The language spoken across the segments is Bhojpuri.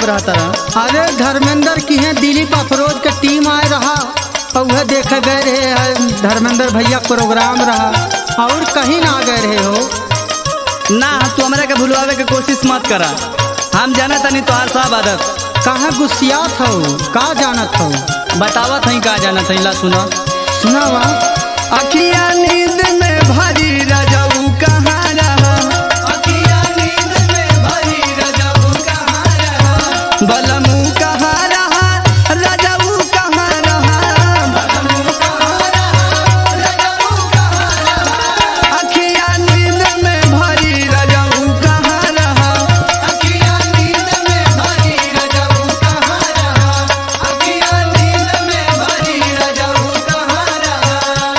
रहता रहा? अरे धर्मेंद्र की है दिलीप अफरोज के टीम आए रहा और वह देखे गए रहे धर्मेंद्र भैया प्रोग्राम रहा और कहीं ना गए रहे हो। ना तू हमरा के भुलवावे के कोशिश मत करा। हम जाना तनी तोहार सब आदत। कहाँ गुस्सियात हो, का जानत हो? बतावत हई का जानत हई, ला सुना। सुनावा। अखिया नींद में भरी रजऊ कहाँ रहा, अखिया नींद में भरी रजऊ कहाँ रहा, बलमू कहाँ रहा, रजऊ कहाँ रहा, बलमू कहाँ रहा, रजऊ कहाँ रहा, अखिया नींद में भरी रजऊ कहाँ रहा, अखिया नींद में भरी रजऊ कहाँ रहा, अखिया नींद में भरी रजऊ कहाँ रहा।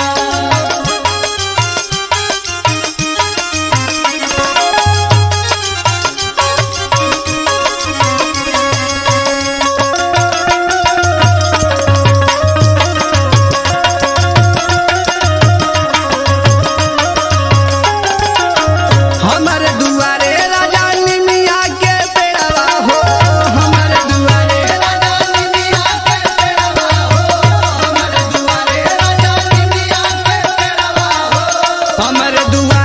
हमारे दुआरे राजा निमिया के पेड़वा हो, हमारे दुआरे राजा निमिया के पेड़वा हो, हमारे दुआरे राजा निमिया के पेड़वा हो, हमारे दुआरे